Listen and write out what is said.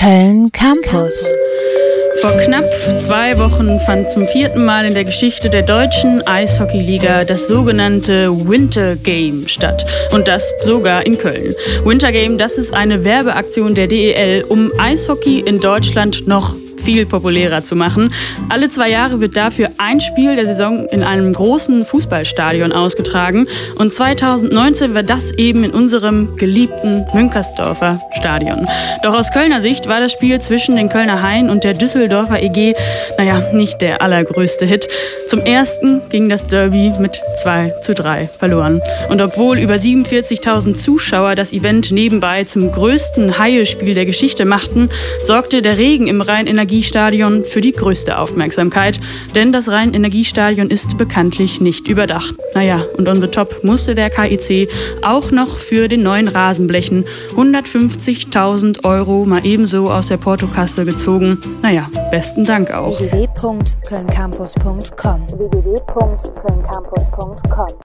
Köln Campus. Vor knapp 2 Wochen fand zum 4. Mal in der Geschichte der deutschen Eishockeyliga das sogenannte Winter Game statt. Und das sogar in Köln. Winter Game, das ist eine Werbeaktion der DEL, um Eishockey in Deutschland noch viel populärer zu machen. Alle 2 Jahre wird dafür ein Spiel der Saison in einem großen Fußballstadion ausgetragen. Und 2019 war das eben in unserem geliebten Münkersdorfer Stadion. Doch aus Kölner Sicht war das Spiel zwischen den Kölner Haien und der Düsseldorfer EG, nicht der allergrößte Hit. Zum ersten ging das Derby mit 2:3 verloren. Und obwohl über 47.000 Zuschauer das Event nebenbei zum größten Haie-Spiel der Geschichte machten, sorgte der Regen im Rhein-Energiestadion für die größte Aufmerksamkeit. Denn das Rhein-Energiestadion ist bekanntlich nicht überdacht. Und unsere Top musste der KIC auch noch für den neuen Rasen blechen. 150.000 € mal ebenso aus der Portokasse gezogen. Besten Dank auch. www.kölncampus.com